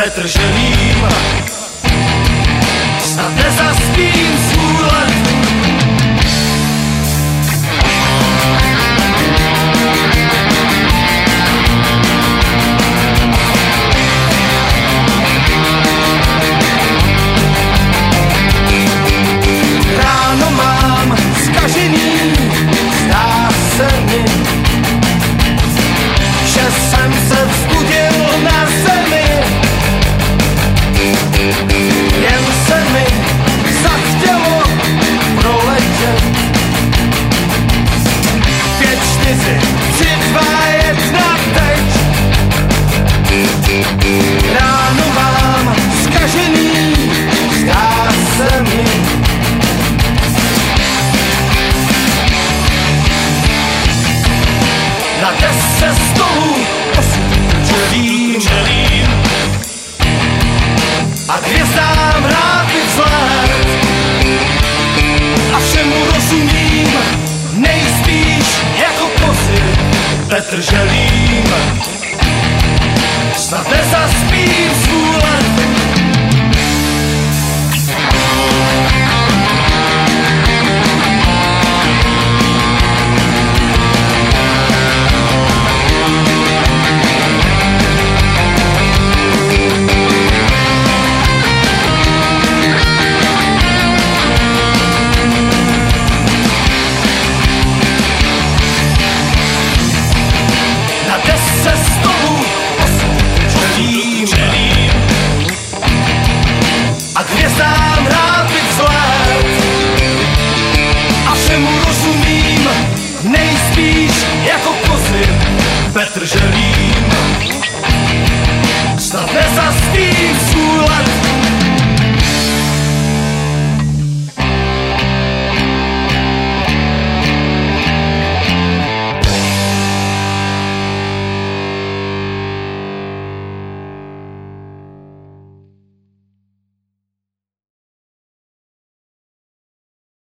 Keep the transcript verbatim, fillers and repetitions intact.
Petr Želím. Snad nezaspím svůj let. Ráno mám zkažený, zdá se mi, že jsem se vzbudil na zemi. Jen se mi zachtělo proletět. Pět, čtyři, tři, dva, jedna, teď. Ráno mám zkažený, zdá se mi. Na desce stolu čelím a hvězdám rád bych vzhled a všemu rozumím, nejspíš jako kozy. Petr Želím. Snad nezaspím svůj let. A hvězdám rád bych vzhled a všemu rozumím, nejspíš jako kozy. Petr Želím.